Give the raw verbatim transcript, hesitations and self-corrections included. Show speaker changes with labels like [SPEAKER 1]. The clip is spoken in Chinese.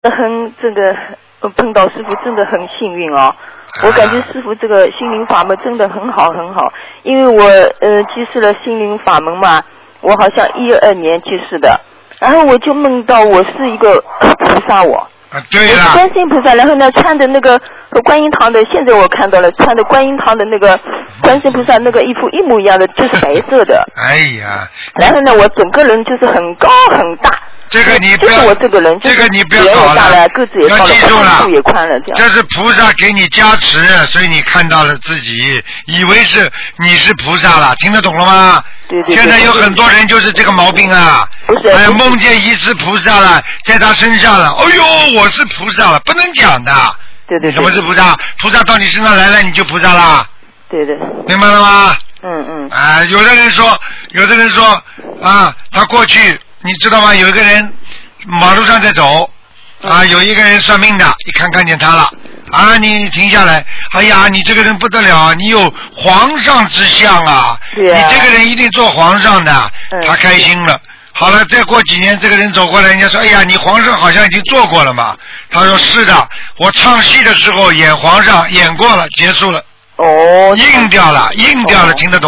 [SPEAKER 1] 很这个碰到师傅真的很幸运哦。我感觉师傅这个心灵法门真的很好很好，因为我呃接触了心灵法门嘛，我好像一二年接触的，然后我就梦到我是一个菩萨我。
[SPEAKER 2] 啊，对了，
[SPEAKER 1] 观世音菩萨，然后呢，穿的那个观音堂的，现在我看到了，穿的观音堂的那个观世音菩萨那个衣服一模一样的，就是白色的。
[SPEAKER 2] 哎呀，
[SPEAKER 1] 然后呢，我整个人就是很高很大。
[SPEAKER 2] 这个你不要，
[SPEAKER 1] 就是我这个人，
[SPEAKER 2] 这个你不要
[SPEAKER 1] 脸也大了，个子也高了，
[SPEAKER 2] 腰
[SPEAKER 1] 也宽了，这样。
[SPEAKER 2] 这是菩萨给你加持，所以你看到了自己，以为是你是菩萨了，听得懂了吗？
[SPEAKER 1] 对对对。
[SPEAKER 2] 现在有很多人就是这个毛病啊，
[SPEAKER 1] 不是，
[SPEAKER 2] 哎，梦见疑似菩萨了，在他身上了，哎呦，我是菩萨了，不能讲的。
[SPEAKER 1] 对对对。
[SPEAKER 2] 什么是菩萨？菩萨到你身上来了，你就菩萨啦。
[SPEAKER 1] 对对。
[SPEAKER 2] 明白了吗？
[SPEAKER 1] 嗯嗯。
[SPEAKER 2] 啊，有的人说，有的人说啊，他过去你知道吗？有一个人。马路上在走，啊，有一个人算命的，一看看见他了，啊，你停下来，哎呀，你这个人不得了，你有皇上之相啊，你这个人一定做皇上的，他开心了。好了，再过几年，这个人走过来，人家说，哎呀，你皇上好像已经做过了嘛？他说是的，我唱戏的时候演皇上演过了，结束了。
[SPEAKER 1] 哦。
[SPEAKER 2] 硬掉了，硬掉了，听得懂。